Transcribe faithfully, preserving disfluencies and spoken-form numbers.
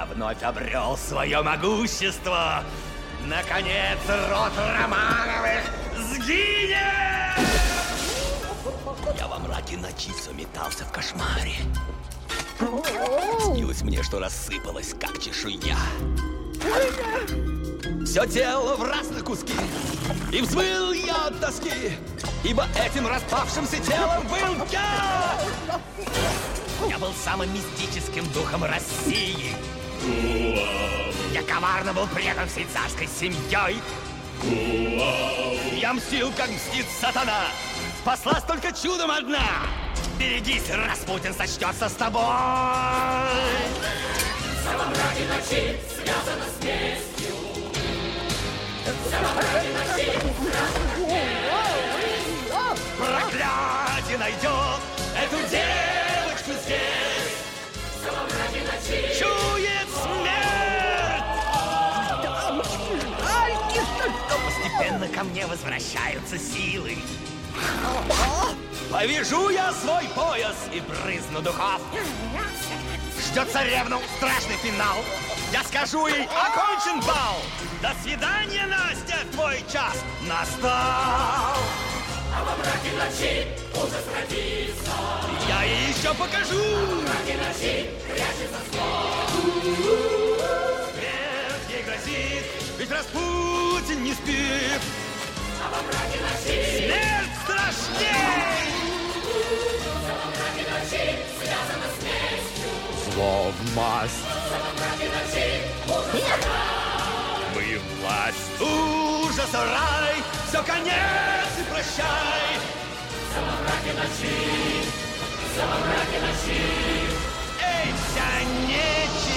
я вновь обрел свое могущество. Наконец, род Романовых сгинет! Я во мраке ночи все метался в кошмаре. Снилось мне, что рассыпалась, как чешуя. Все тело в раз на куски, и взвыл я от тоски, ибо этим распавшимся телом был я. Я был самым мистическим духом России. Я коварно был предан всей царской семьей. Я мстил, как мстит сатана. Спаслась только чудом одна. Берегись, Распутин сочтется с тобой. Все во мраке ночи связано с местью. Все во мраке ночи связано с местью. Проклятие найдет эту девочку здесь. Все во мраке ночи Чует смерть. Дамочки, жальки, только... Постепенно ко мне возвращаются силы. Повяжу я свой пояс и брызну духов. Ждет царевну страшный финал. Я скажу ей: окончен бал. До свидания, Настя, твой час настал. А во мраке ночи ужас родится. Я ей еще покажу. А во мраке ночи прячется зло. Смерть ей грозит, ведь Распутин не спит. А во мраке ночи Смерть страшней. Все во мраке ночи связано с местью. Зло в масть. Все во мраке ночи ужас рай. Мы власть. Ужас, рай. Все, конец и прощай. Все во мраке ночи. Все во мраке ночи. Эй, вся нечисть